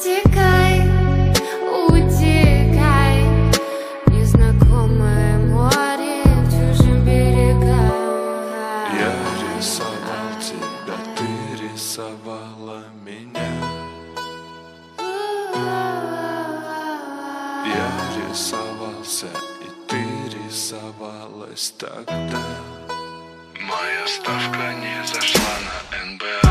Утекай, утекай, незнакомое море в чужим берегам. Я рисовал тебя, ты рисовала меня. Я рисовался, и ты рисовалась тогда. Моя ставка не зашла на НБА.